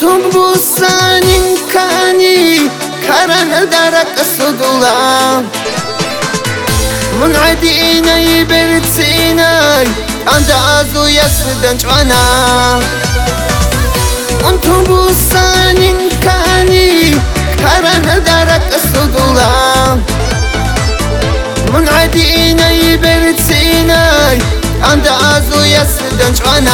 Untum busanin kani karan darak sudulam منعدينا يبرتسينا عند عزو يسدن جوانا انتم بوسانين كاني كارن دارك السدولا منعدينا يبرتسينا عند عزو يسدن جوانا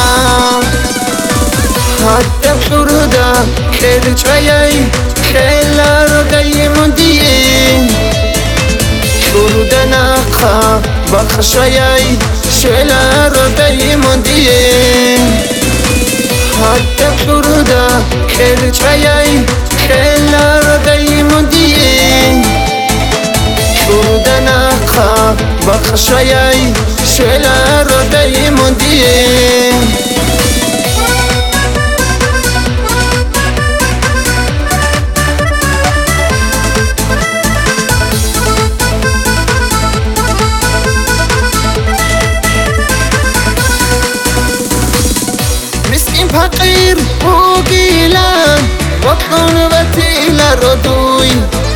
حتى بشرودا خير شوية خيلا ردي مندين شرودنا خا بخشاي شلا ردي مندين حتى شرودا خير شوية خيلا ردي مندين شرودنا خا بخشاي شلا ردي مندين فقير وقيلان وطن بتيلا ردوي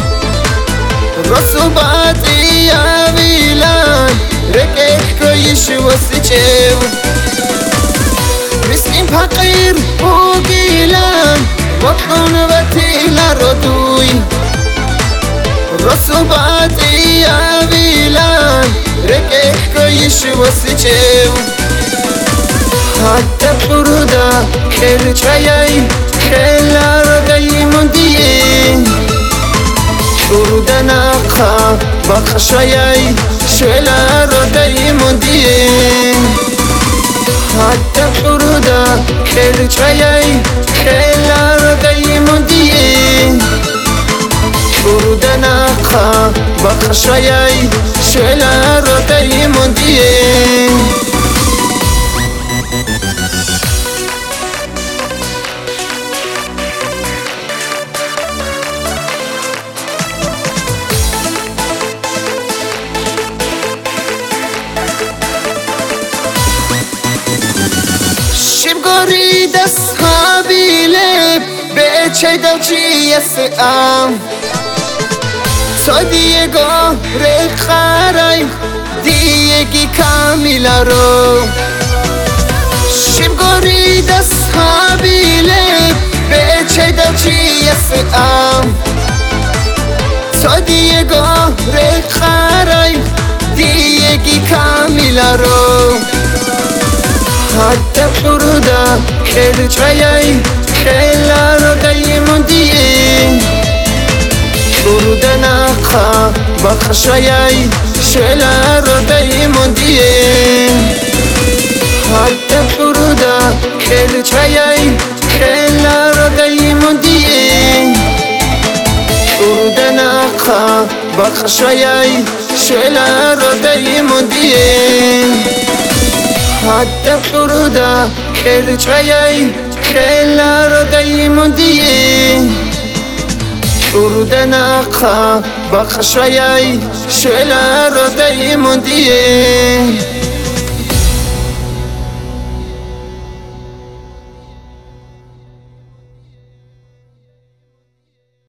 رسوباتي يا بيلان ركيك كويش وسجيو مسكين فقير وقيلان وطن بتيلا ردوي رسوباتي يا بيلان ركيك كويش وسجيو حتى بشرودا خير شوية خيلا ردي مندين شرودنا خا بخشاي شلا ردي مندين حتى بشرودا خير شوية خيلا ردي مندين شرودنا خا بخشاي شلا ردي مندين شبگاری دست ها بیلب به چه دوچی یسعام تو دیگه ریخ خرای دیگی کامیلا رو شبگاری دست ها بیلب به چه دوچی یسعام تو دیگه ریخ خرای دیگی کامیلا رو حتى بشرودا خير شوية خيلا ردي مندين شرودنا خا بخشاي شلا ردي مندين حتى بشرودا خير شوية خيلا ردي مندين شرودنا خا بخشاي شلا ردي مندين حتى بشرودا خير شوية خيلا ردي مندين شرودنا خا بخشاي شلا ردي مندين